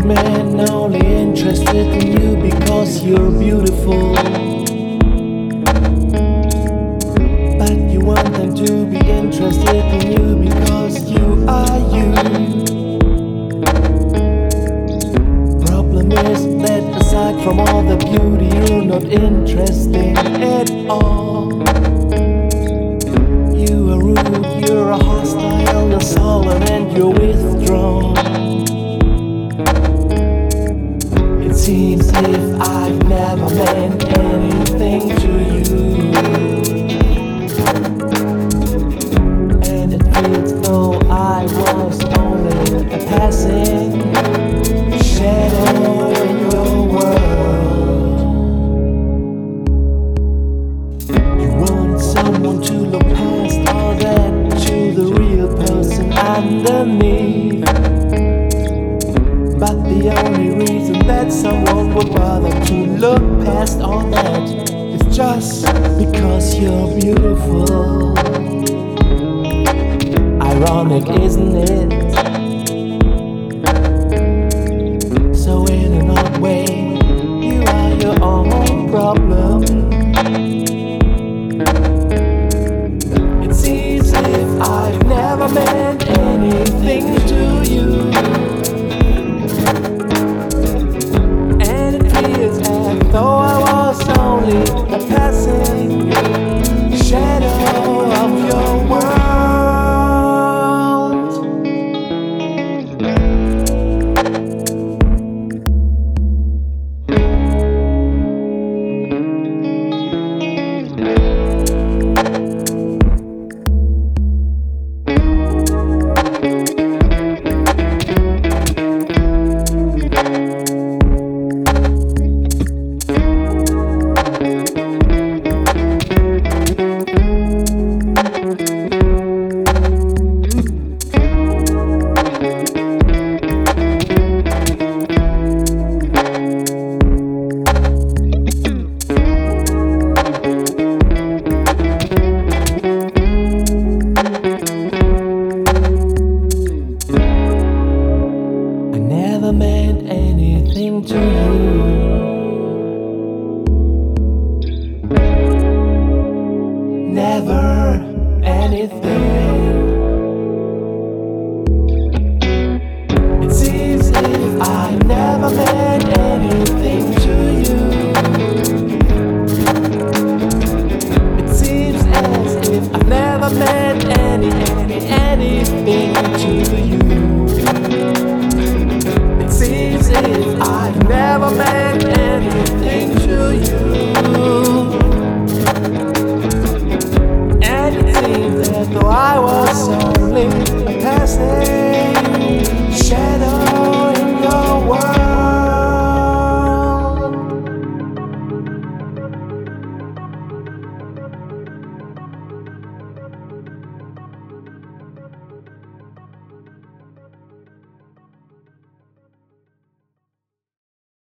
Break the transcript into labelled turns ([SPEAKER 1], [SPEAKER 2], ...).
[SPEAKER 1] men only interested in you because you're beautiful. But you want them to be interested in you because you are you. Problem is that aside from all the beauty, you're not interesting at all. You are rude, you're a hostile, you're sullen and you're withdrawn. It seems if I've never meant anything to you, and it feels though I was only a passing shadow in your world. You want someone to look past all that to the real person underneath. But the only reason that someone would bother to look past all that is just because you're beautiful. Ironic, isn't it? So in an odd way, you are your own problem. It seems if I've never meant anything to you, and it feels as though I was only a passing shadow of your world. Never meant anything to you. Never anything. It seems if I never meant anything to you. It seems as if I never meant anything to you. Seems if I've never meant anything to you.